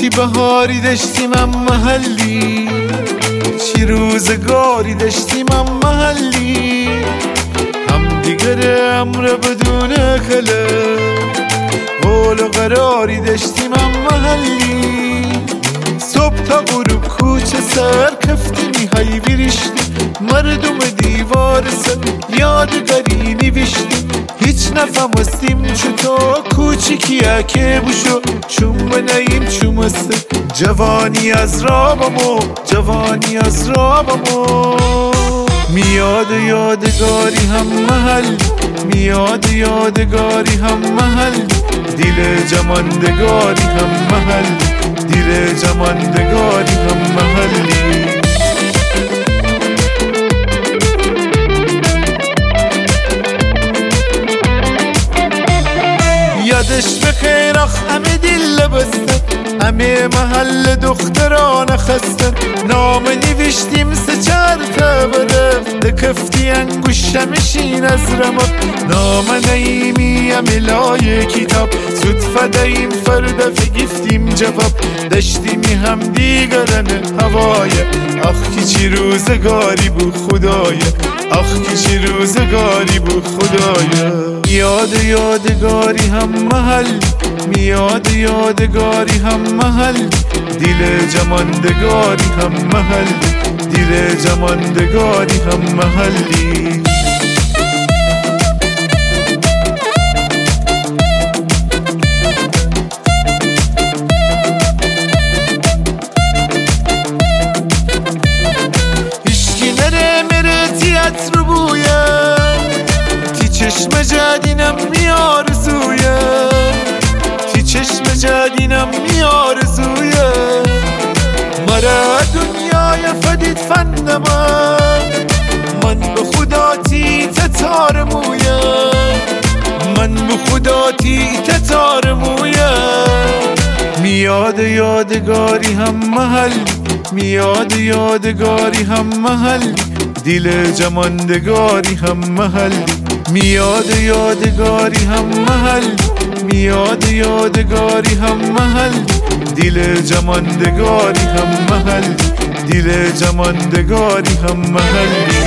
چی بهاری داشتیم هم محلی، چی روزگاری داشتیم هم محلی، هم دیگر امر بدون خله، قول و قراری داشتیم هم محلی. صبح تا غروب کوچه سر کفتیم های بیریشتیم، مردم دیوار سر یادگاری نوشتیم. هیچ نفهمستیم چطور کوچیکیه که بوشو چون بناییم چومسته. جوانی از رابمو، جوانی از رابمو، میاد یادگاری هم محل، میاد یادگاری هم محل، دیل جماندگاری هم محل، دیل جماندگاری هم محلی. یادش بخیر آخ همه دل بستن، همه محل دختران خستن. نام نوشتیم سه چهار تا برفت، کفتی انگوشم شین از رمق. نام نایمی لای کتاب، زود فداییم فردا فگفتیم جواب. داشتیمی هم دیگرن هوای، آخ کی چی روزگاری بود خدایا، آخ کی چی روزگاری بود خدایا. میاد یادگاری هم محل، میاد یادگاری هم محل، دیل جماندگاری هم محل، دیل جماندگاری هم محلی. اشکی نره میره تیاتر بویه، تی چشم جدینم میارزویه، تی چشم جدینم میارزویه. مرا دنیای فدید فندم، من به خدا تی تتار مویه، من به خدا تی تتار مویه. میاد یادگاری هم محل، میاد یادگاری هم محل، دیل جماندگاری هم محل، میاد یادگاری هم محل، میاد یادگاری هم محل، دیل جماندگاری هم محل، دیل جماندگاری هم محلی.